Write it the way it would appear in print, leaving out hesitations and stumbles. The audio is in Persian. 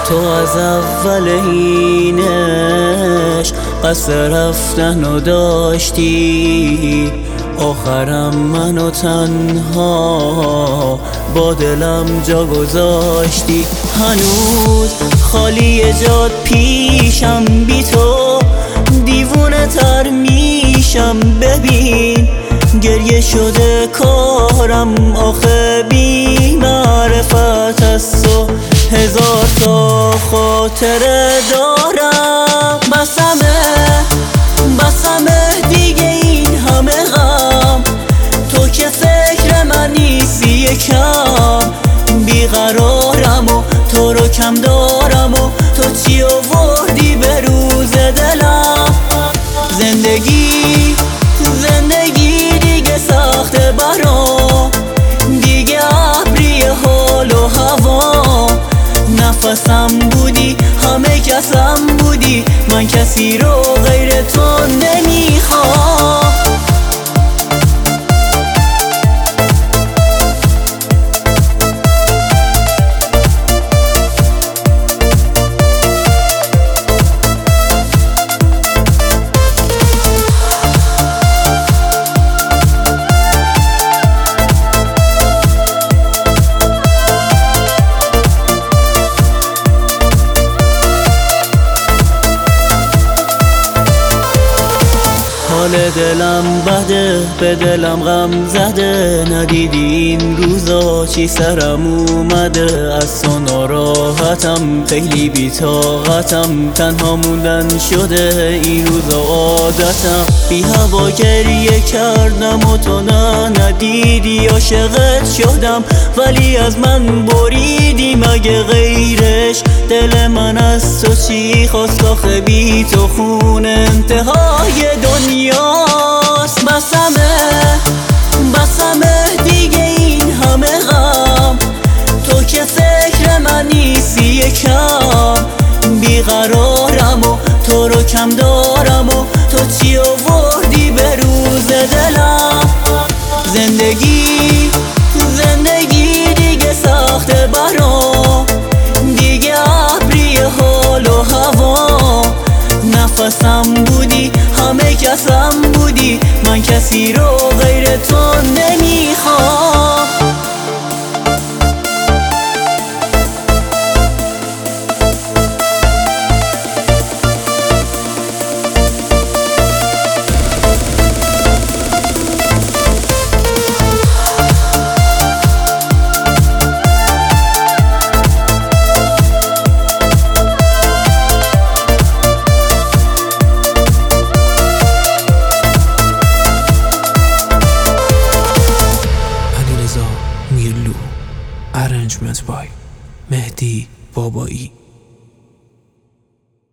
تو از اول اینش قصد رفتن داشتی، آخرم منو تنها با دلم جا گذاشتی. هنوز خالی جاد پیشم، بی تو دیوونه تر میشم. ببین گریه شده کارم، آخه بی معرفت از تو هزار تا خاطره دارم. بسمه دیگه این همه غم، تو که فکر من نیستی یکم. بیقرارم و تو رو کم دارم و تو چی آوردی به روز دلم. زندگی دیگه سخته برام، دیگه ابری حال و هوا. نفسم بودی، همه کسم بودی، من کسی رو غیر تو نمیخوام. حال دلم بده، به دلم غم زده. ندیدی این روزا چی سرم اومده؟ از تو ناراحتم، خیلی بی‌طاقتم. تنها موندن شده این روزا عادتم. بی هوا گریه کردم و تو ندیدی. عاشقت شدم ولی از من بریدی، مگه غیرش دل من از تو چی خواست؟ آخه بی تو خون انتهای دنیاست. بسمه دیگه این همه غم، تو که فکر من نیستی یکم. بیقرارم و تو رو کم دارم و تو چی آوردی به روز دلم. زندگی دیگه سخته برام، دیگه ابری حال و هوا. نفسم بودی، همه کسم بودی، من کسی رو غیر تو نمیخوام. Arrangement by مهدی بابایی.